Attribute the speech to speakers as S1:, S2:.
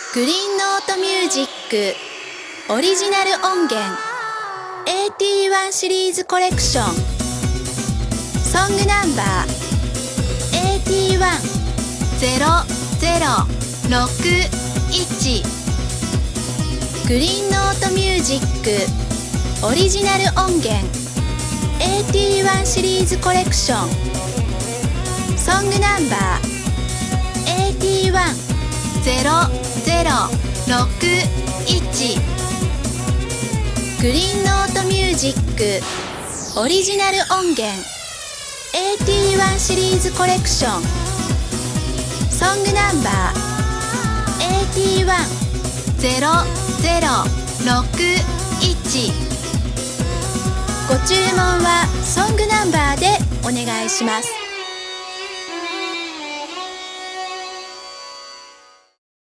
S1: グリーンノートミュージックオリジナル音源 AT1 シリーズコレクションソングナンバー AT10061 グリーンノートミュージックオリジナル音源 AT1 シリーズコレクションソングナンバー AT10061 グリーンノートミュージックオリジナル音源 AT1 シリーズコレクションソングナンバー AT10061 ご注文はソングナンバーでお願いします。